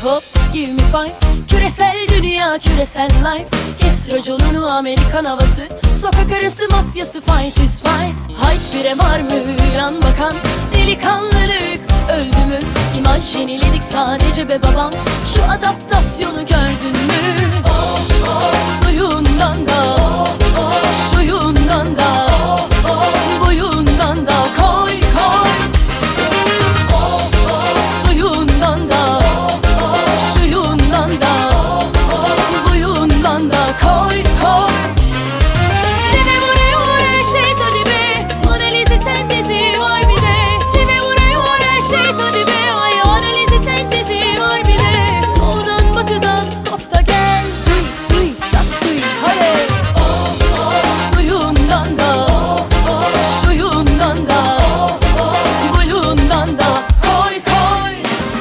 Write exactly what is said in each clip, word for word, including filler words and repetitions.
hop, give me five. Küresel dünya, küresel life. Kes raconunu, Amerikan havası. Sokak arası mafyası, fight is fight. Hayt bire var mı yan bakan? Delikanlılık öldü mü? İmaj yeniledik sadece be babam. Şu adaptasyonu gördün mü? Oh, oh. Suyundan da, oh, oh. Şuyundan da, oh, oh. Buyundan da koy koy. Oh, oh. Suyundan da, oh, oh. Şuyundan da, oh, oh. Buyundan da koy koy. Dime vuruyor her şey tadı be. Analizi sentezi var bir de. Dime vuruyor her şey tadı be. Ay analizi sentezi var bir de. Doğudan batıdan kop da gel. Duy duy just duy hadi. Oh oh. Suyundan da, oh oh. Şuyundan da, oh oh. Buyundan da koy koy.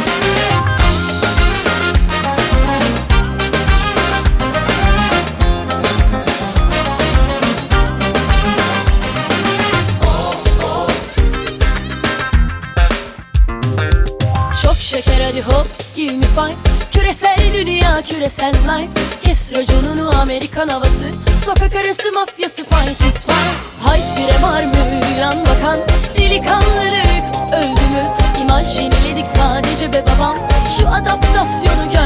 Çok şeker hadi hop, give me five. Küresel dünya, küresel life. Kes raconunu, Amerikan havası. Sokak arası mafyası, fight is fight. Hayt bire var mı yan bakan? Delikanlılık öldü mü? İmaj yeniledik sadece be babam. Şu adaptasyonu gör.